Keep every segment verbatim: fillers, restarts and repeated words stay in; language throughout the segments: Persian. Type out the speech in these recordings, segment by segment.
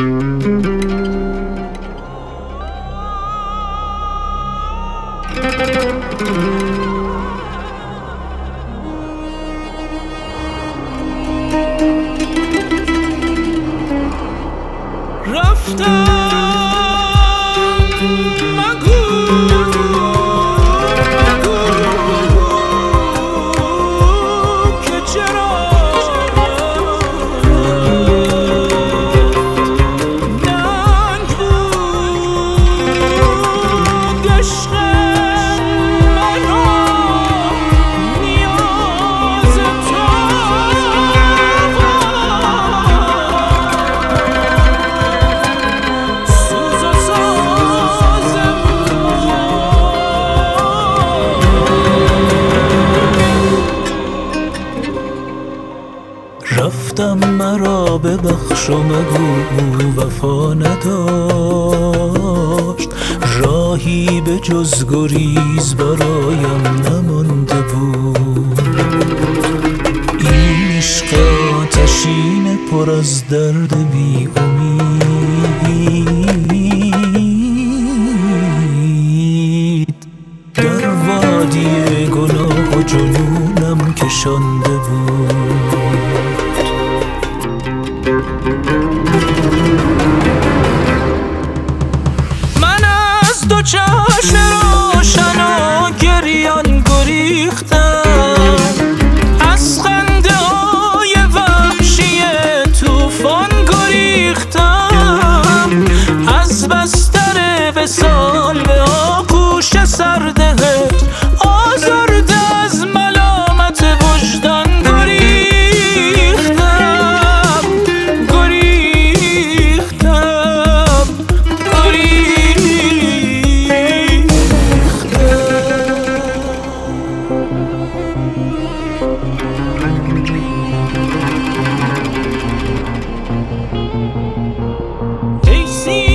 رفتم مگو مگو که چرا ننگ بود عشق مرا نیاز تو رفتم مرا ببخش و مگو وفا نداشت، راهی به جز گریز برایم نمانده بود. این عشق آتشین پر از درد بی امید در وادی گناه و جنونم کشانده بود. من از دو چشم روشن و گریان گریختم، از خنده های وحشی طوفان گریختم، از بستر وصال به آغوش سرد هجر آزرده از ملامت وجدان ای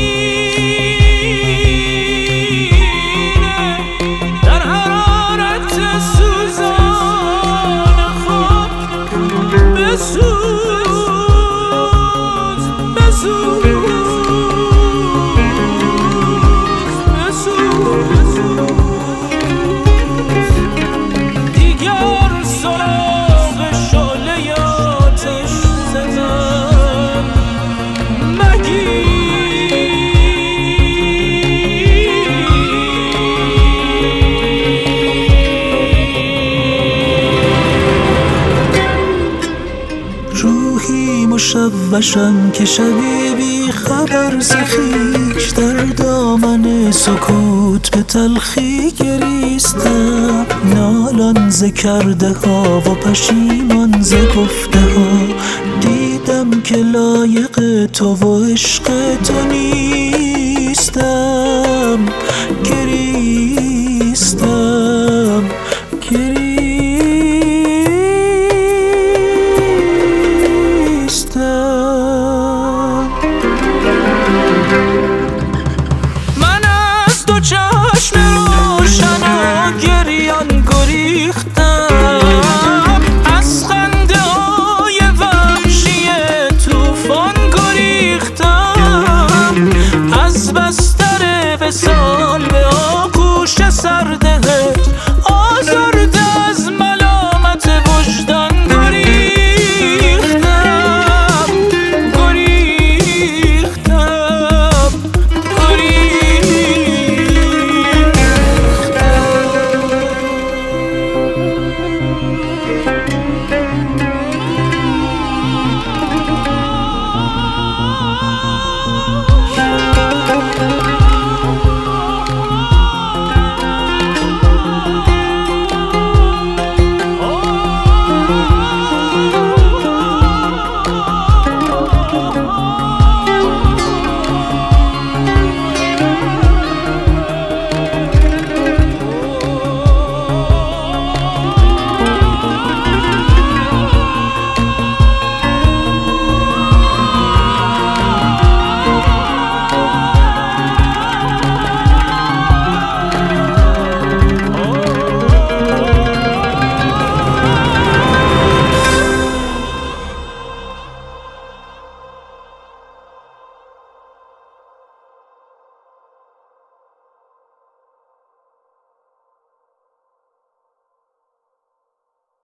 سینه در حرارت سوزان خود بسوز بسوز بسوز دیگر سراغ شعله آتش زدن مگیر. روحی مشوشم که شبی بی خبر ز خویش در دامن سکوت به تلخی گریستم، نالان ز کرده ها و پشیمان ز گفته ها، دیدم که لایق تو و عشق تو نیستم، گریستم.